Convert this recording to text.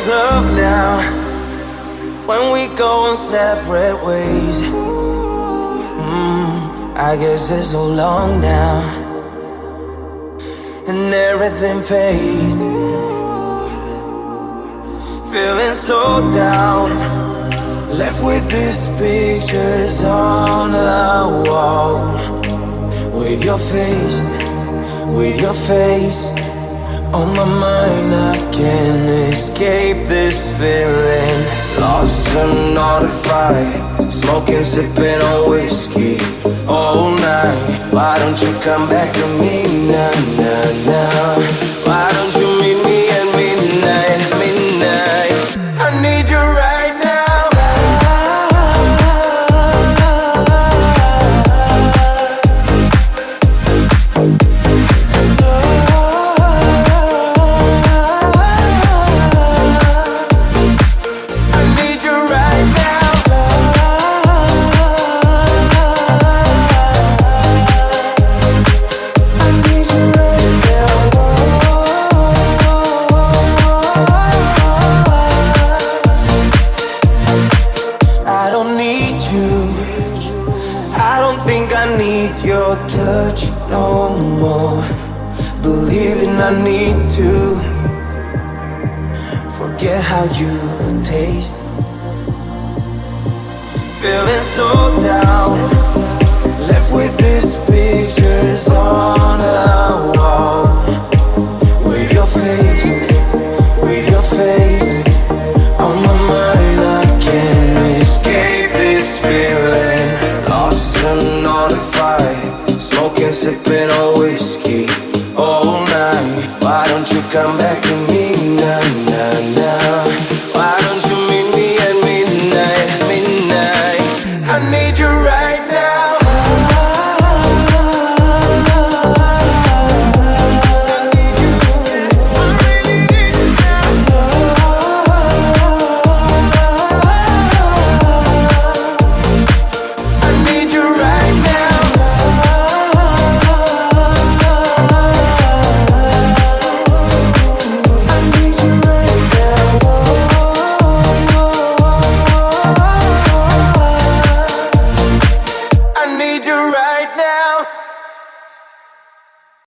of now, when we go in separate ways. I guess it's so long now, and everything fades. Feeling so down, left with these pictures on the wall. With your face on my mind, I can't escape this feeling. Lost and mortified, smoking, sipping on whiskey all night. Why don't you come back to me now, now, now? Why don't you meet me at midnight, midnight? I need you right now. Your touch no more, believing I need to forget how you taste. Feeling so down, left with these pictures on the wall. With your face on my mind, I can't escape this feeling. Lost and mortified, smoking, sipping on whiskey all night. Why don't you come back to me now, now, now?